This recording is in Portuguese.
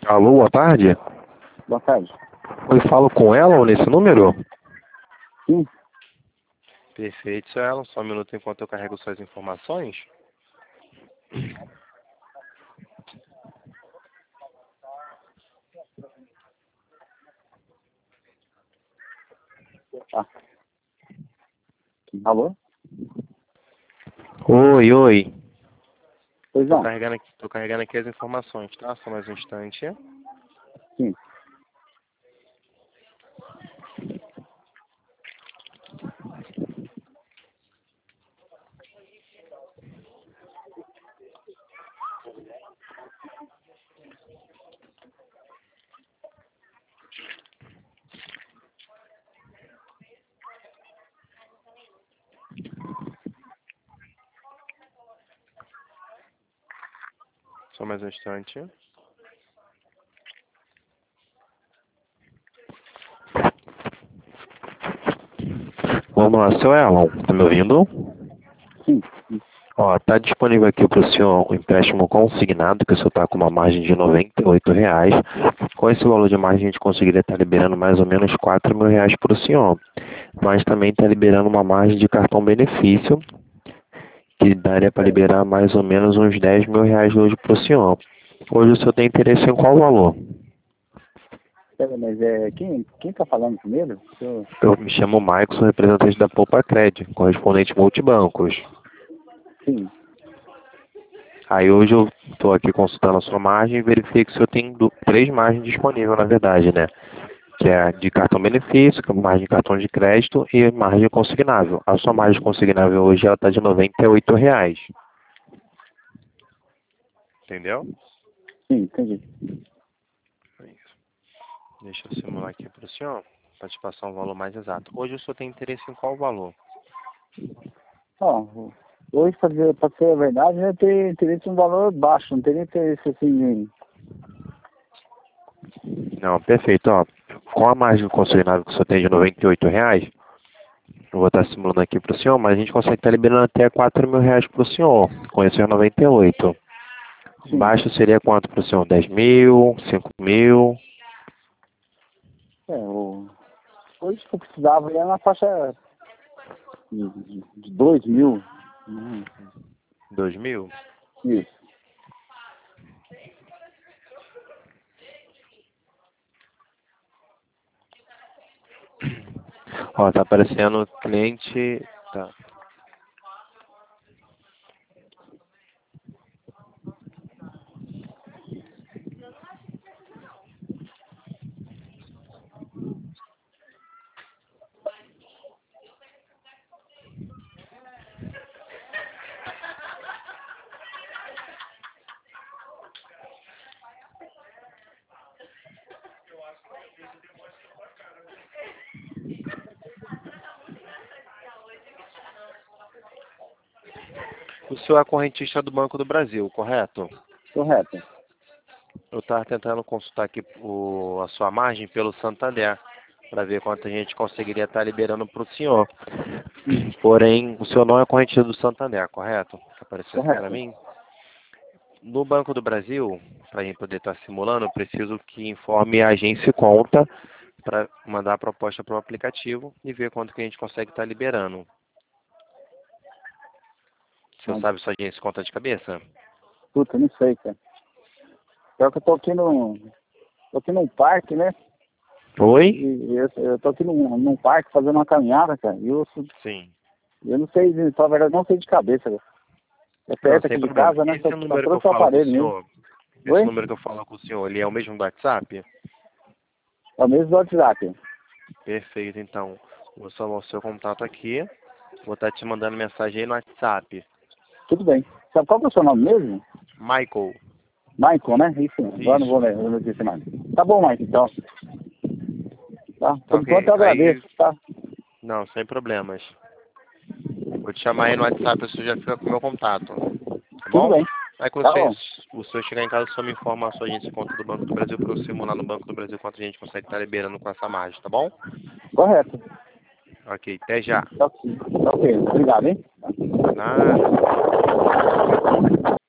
Alô, boa tarde. Boa tarde. Eu falo com ela ou nesse número? Sim. Perfeito, seu Elon. Só um minuto enquanto eu carrego suas informações. Ah. Alô? Oi, oi. Pois não. Tô carregando aqui as informações, tá? Só mais um instante. Sim. Só mais um instante. Vamos lá, seu Elon. Tá me ouvindo? Sim. Ó, tá disponível aqui para o senhor o empréstimo consignado, que o senhor tá com uma margem de R$ 98. Com esse valor de margem, a gente conseguiria estar liberando mais ou menos R$ 4.000 para o senhor. Mas também está liberando uma margem de cartão benefício, que daria para liberar mais ou menos uns R$ 10.000 hoje para o senhor. Hoje o senhor tem interesse em qual valor? Pera, mas quem tá falando primeiro? Eu me chamo Maicon, sou representante da Poupa Cred, correspondente multibancos. Sim. Aí hoje eu estou aqui consultando a sua margem e verifiquei que o senhor tem três margens disponíveis, na verdade, né? Que é a de cartão benefício, que é a margem de cartão de crédito e margem consignável. A sua margem consignável hoje ela está de R$ 98. Entendeu? Sim, entendi. É isso. Deixa eu simular aqui para o senhor, para te passar um valor mais exato. Hoje o senhor tem interesse em qual valor? Ó, hoje, pra ser a verdade, eu tenho interesse em um valor baixo, não tenho interesse assim Não, perfeito. Ó, com a margem consignável que o senhor tem de R$ 98, eu vou estar simulando aqui para o senhor, mas a gente consegue estar liberando até R$ 4.000 para o senhor, com esse 98. Sim. Baixo seria quanto para o senhor? 10.000, 5.000? Hoje que eu precisava ia na faixa de 2.000. 2.000? Isso. Ó, tá aparecendo cliente. Tá. O senhor é correntista do Banco do Brasil, correto? Correto. Eu estava tentando consultar aqui a sua margem pelo Santander, para ver quanto a gente conseguiria estar liberando para o senhor. Porém, o senhor não é correntista do Santander, correto? Apareceu aqui para Correto. mim. No Banco do Brasil, para a gente poder estar simulando, eu preciso que informe a agência e conta para mandar a proposta para o aplicativo e ver quanto que a gente consegue estar liberando. O senhor sabe sua agência e conta de cabeça? Puta, não sei, cara. Pior que eu tô aqui num parque, né? Oi? E eu tô aqui num parque fazendo uma caminhada, cara. Sim. Eu não sei, na verdade, não sei de cabeça, cara. É Não, perto sem aqui de problema. casa, né? Esse Só número que eu trouxe o falo com o aparelho mesmo. senhor, esse Oi? número que eu falo com o senhor, ele é o mesmo do WhatsApp? É o mesmo do WhatsApp. Perfeito, então. Vou salvar o seu contato aqui. Vou estar te mandando mensagem aí no WhatsApp. Tudo bem. Sabe qual que é o seu nome mesmo? Michael. Michael, né? Isso. Agora não vou Isso. ler, eu não disse mais. Tá bom, Michael, então. Tá? Tá Por enquanto ok? eu Aí, agradeço, tá? não, sem problemas. Vou te chamar aí no WhatsApp, você já fica com o meu contato. Tá Tudo bom? bem. Aí quando Tá bom. o senhor chegar em casa, só me informa a sua agência e conta do Banco do Brasil para eu simular no Banco do Brasil quanto a gente consegue estar liberando com essa margem, tá bom? Correto. Ok, até já. Tá ok. Obrigado, hein? Nada.